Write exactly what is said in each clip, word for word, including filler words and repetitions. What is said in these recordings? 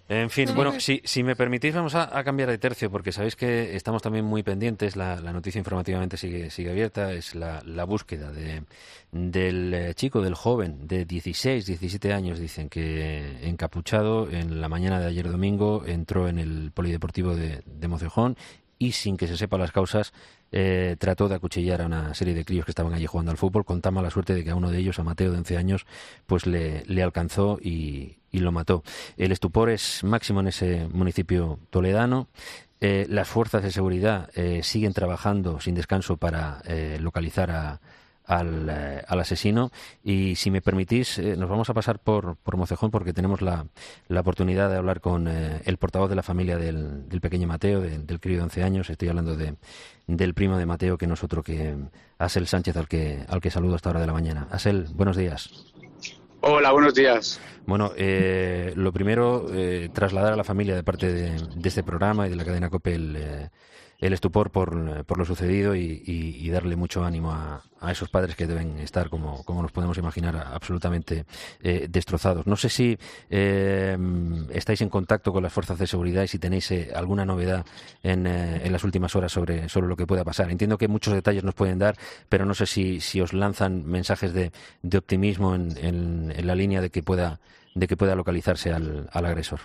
En fin, Sí, bueno, si, si me permitís vamos a, a cambiar de tercio porque sabéis que estamos también muy pendientes, la, la noticia informativamente sigue, sigue abierta, es la, la búsqueda de, del eh, chico, del joven de dieciséis, diecisiete años, dicen que encapuchado en la mañana de ayer domingo entró en el polideportivo de, de Mocejón y sin que se sepa las causas eh, trató de acuchillar a una serie de críos que estaban allí jugando al fútbol con tan mala suerte de que a uno de ellos, a Mateo de once años, pues le, le alcanzó y, y lo mató. El estupor es máximo en ese municipio toledano. Eh, las fuerzas de seguridad eh, siguen trabajando sin descanso para eh, localizar a, al, eh, al asesino y si me permitís eh, nos vamos a pasar por, por Mocejón porque tenemos la, la oportunidad de hablar con eh, el portavoz de la familia del, del pequeño Mateo, de, del crío de once años. Estoy hablando de, del primo de Mateo, que no es otro que Asel Sánchez, al que, al que saludo a esta hora de la mañana. Asel, buenos días. Hola, buenos días. Bueno, eh, lo primero, eh, trasladar a la familia de parte de, de este programa y de la cadena COPE el, eh, el estupor por, por lo sucedido y, y, y darle mucho ánimo a, a esos padres que deben estar, como, como nos podemos imaginar, absolutamente eh, destrozados. No sé si eh, estáis en contacto con las fuerzas de seguridad y si tenéis eh, alguna novedad en, eh, en las últimas horas sobre, sobre lo que pueda pasar. Entiendo que muchos detalles nos pueden dar, pero no sé si, si os lanzan mensajes de, de optimismo en, en, en la línea de que pueda, de que pueda localizarse al, al agresor.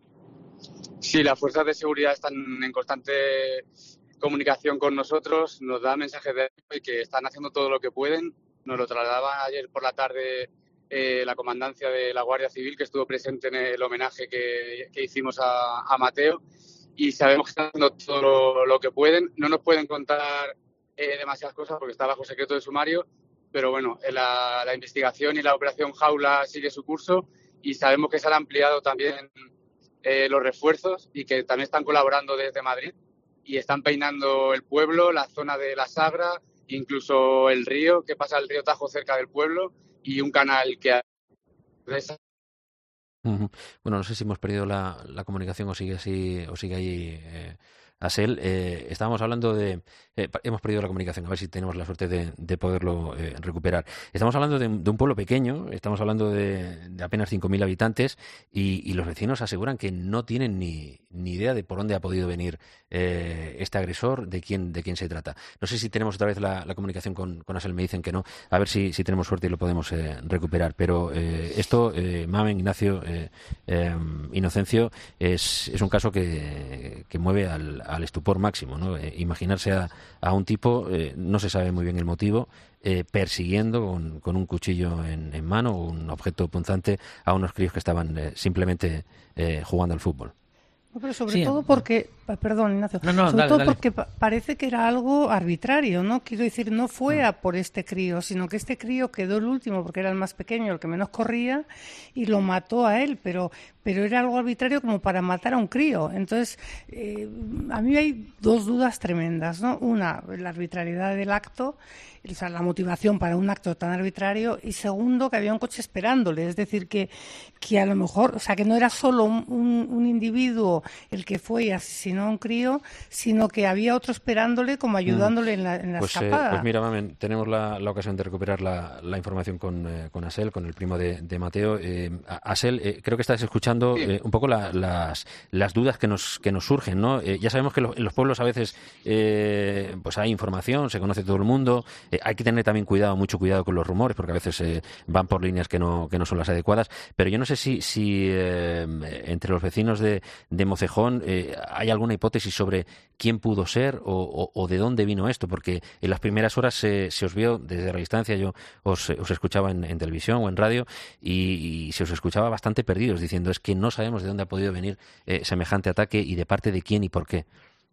Sí, las fuerzas de seguridad están en constante comunicación con nosotros, nos dan mensajes de y que están haciendo todo lo que pueden. Nos lo trasladaban ayer por la tarde eh, la comandancia de la Guardia Civil, que estuvo presente en el homenaje que, que hicimos a, a Mateo, y sabemos que están haciendo todo lo, lo que pueden. No nos pueden contar eh, demasiadas cosas porque está bajo secreto de sumario, pero bueno, la, la investigación y la operación Jaula sigue su curso y sabemos que se han ampliado también eh, los refuerzos y que también están colaborando desde Madrid y están peinando el pueblo, la zona de la Sagra, incluso el río, que pasa el río Tajo cerca del pueblo y un canal que... Uh-huh. Bueno, no sé si hemos perdido la, la comunicación o sigue así o sigue ahí eh, Asel. Eh, estábamos hablando de... Eh, hemos perdido la comunicación, a ver si tenemos la suerte de, de poderlo eh, recuperar. Estamos hablando de, de un pueblo pequeño, estamos hablando de, de apenas cinco mil habitantes y, y los vecinos aseguran que no tienen ni, ni idea de por dónde ha podido venir eh, este agresor, de quién, de quién se trata. No sé si tenemos otra vez la, la comunicación con, con Asel, me dicen que no. A ver si, si tenemos suerte y lo podemos eh, recuperar. Pero eh, esto, eh, Mamen, Ignacio, eh, eh, Inocencio, es, es un caso que, que mueve al, al estupor máximo, ¿no? Eh, imaginarse a, a un tipo, eh, no se sabe muy bien el motivo, eh, persiguiendo con, con un cuchillo en, en mano o un objeto punzante a unos críos que estaban eh, simplemente eh, jugando al fútbol. Pero sobre Sí, todo porque, perdón, Ignacio, no, no, sobre dale, todo dale. porque pa- parece que era algo arbitrario, ¿no? Quiero decir, no fue Mm. a por este crío, sino que este crío quedó el último porque era el más pequeño, el que menos corría, y lo mató a él, pero, pero era algo arbitrario como para matar a un crío. Entonces, eh, a mí hay dos dudas tremendas, ¿no? Una, la arbitrariedad del acto, o sea, la motivación para un acto tan arbitrario, y segundo, que había un coche esperándole, es decir, que, que a lo mejor, o sea, que no era solo un, un, un individuo el que fue y asesinó a un crío, sino que había otro esperándole como ayudándole mm. en la, en la pues, escapada. Eh, pues mira, Mamen, tenemos la, la ocasión de recuperar la, la información con, eh, con Asel, con el primo de, de Mateo. Eh, Asel, eh, creo que estás escuchando eh, un poco la, las, las dudas que nos, que nos surgen, ¿no? Eh, ya sabemos que lo, en los pueblos a veces eh, pues hay información, se conoce todo el mundo, eh, hay que tener también cuidado, mucho cuidado con los rumores, porque a veces eh, van por líneas que no, que no son las adecuadas, pero yo no sé si, si eh, entre los vecinos de, de Mocejón eh, hay alguna hipótesis sobre quién pudo ser o, o, o de dónde vino esto, porque en las primeras horas se, se os vio desde la distancia, yo os, os escuchaba en, en televisión o en radio y, y se os escuchaba bastante perdidos diciendo es que no sabemos de dónde ha podido venir eh, semejante ataque y de parte de quién y por qué.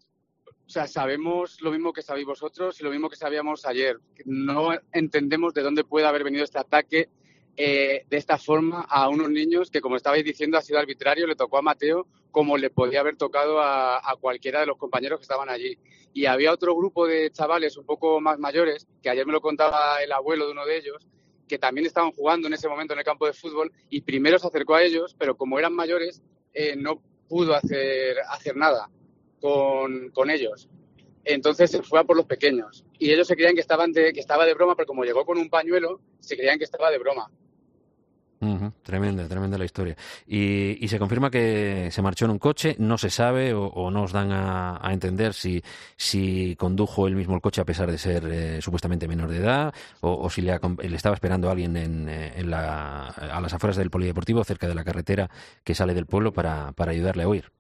O sea, sabemos lo mismo que sabéis vosotros y lo mismo que sabíamos ayer. No entendemos de dónde puede haber venido este ataque eh, de esta forma a unos niños que, como estabais diciendo, ha sido arbitrario, le tocó a Mateo como le podía haber tocado a, a cualquiera de los compañeros que estaban allí. Y había otro grupo de chavales un poco más mayores, que ayer me lo contaba el abuelo de uno de ellos, que también estaban jugando en ese momento en el campo de fútbol y primero se acercó a ellos, pero como eran mayores, eh, no pudo hacer, hacer nada con, con ellos. Entonces se fue a por los pequeños. Y ellos se creían que, estaban de, que estaba de broma, pero como llegó con un pañuelo, se creían que estaba de broma. Uh-huh. Tremenda, tremenda la historia. Y, y se confirma que se marchó en un coche, no se sabe o, o no os dan a, a entender si, si condujo él mismo el coche a pesar de ser eh, supuestamente menor de edad o, o si le, le estaba esperando a alguien en, en la, a las afueras del polideportivo, cerca de la carretera que sale del pueblo para, para ayudarle a huir.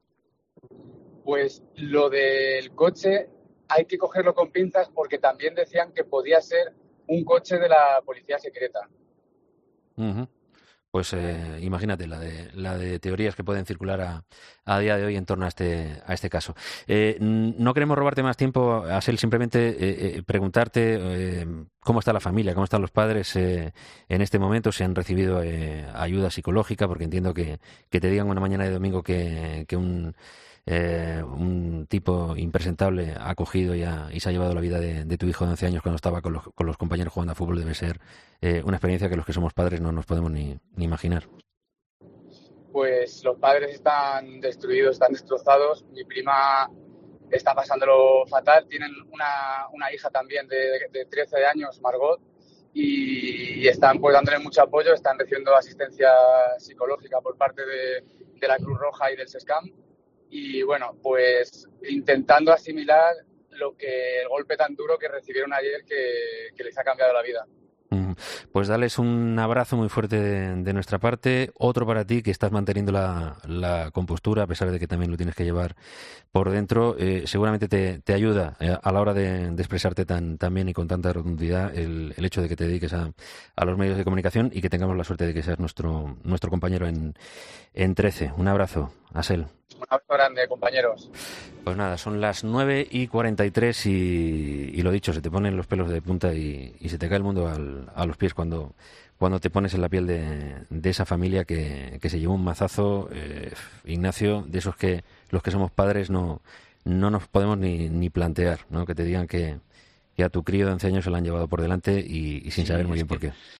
Pues lo del coche hay que cogerlo con pinzas porque también decían que podía ser un coche de la policía secreta. Uh-huh. Pues eh, imagínate la de la de teorías que pueden circular a, a día de hoy en torno a este a este caso. Eh, no queremos robarte más tiempo, Asel, simplemente eh, eh, preguntarte eh, cómo está la familia, cómo están los padres eh, en este momento, si han recibido eh, ayuda psicológica, porque entiendo que, que te digan una mañana de domingo que, que un Eh, un tipo impresentable ha cogido y, ha, y se ha llevado la vida de, de tu hijo de once años cuando estaba con los, con los compañeros jugando a fútbol. Debe ser eh, una experiencia que los que somos padres no nos podemos ni, ni imaginar. Pues los padres están destruidos, están destrozados. Mi prima está pasándolo fatal. Tienen una, una hija también de, de trece años, Margot, y, y están pues dándole mucho apoyo. Están recibiendo asistencia psicológica por parte de, de la Cruz Roja y del SESCAM. Y bueno, pues intentando asimilar lo que el golpe tan duro que recibieron ayer que, que les ha cambiado la vida. Pues dales un abrazo muy fuerte de, de nuestra parte, otro para ti que estás manteniendo la, la compostura a pesar de que también lo tienes que llevar por dentro. Eh, seguramente te, te ayuda eh, a la hora de, de expresarte tan, tan bien y con tanta rotundidad el, el hecho de que te dediques a, a los medios de comunicación y que tengamos la suerte de que seas nuestro, nuestro compañero en, en trece. Un abrazo, Asel. Un abrazo grande, compañeros. Pues nada, son las nueve y cuarenta y tres y, y lo dicho, se te ponen los pelos de punta y, y se te cae el mundo al, a los pies cuando, cuando te pones en la piel de, de esa familia que, que se llevó un mazazo, eh, Ignacio, de esos que los que somos padres no, no nos podemos ni, ni plantear, ¿no? Que te digan que, que a tu crío de once años se lo han llevado por delante y, y sin Sí, saber muy es bien que, por qué.